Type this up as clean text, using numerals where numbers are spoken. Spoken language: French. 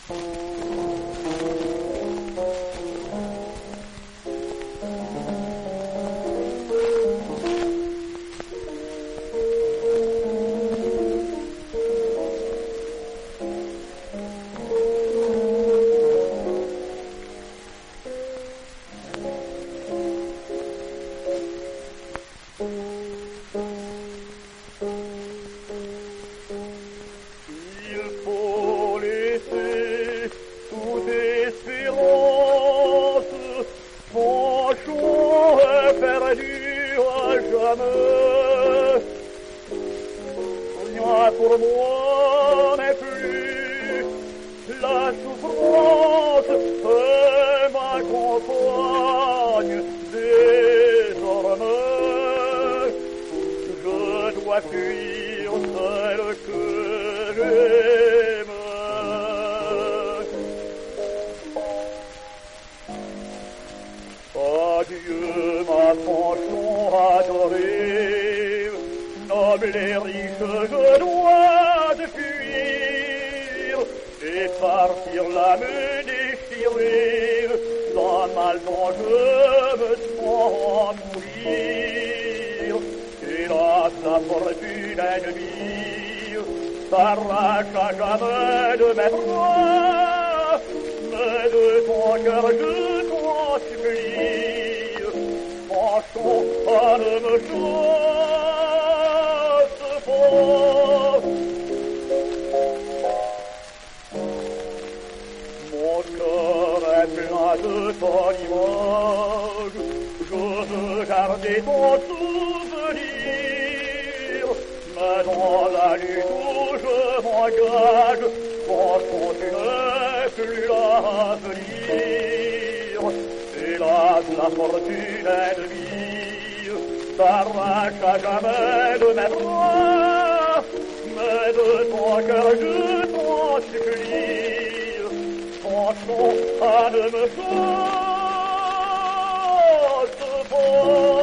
Pour moi n'est plus la souffrance et m'accompagne désormais. Je dois fuir celle que j'aime. Adieu ma pension adorée, noble et riche, je dois te fuir et partir l'âme déchirée d'un mal dont je me sens mourir. Hélas, la fortune ennemie s'arrache à jamais de mes bras, mais de ton cœur je t'en supplie, penchons à ne me chasse pas. Mon cœur est plein de ton image, je veux garder ton souvenir, mais dans la lutte où je m'engage, pensons tu n'es plus l'avenir. Hélas, la fortune ennemie s'arrache à jamais de mes bras, mais de ton cœur je t'en supplie, pensons à ne me chasse pas.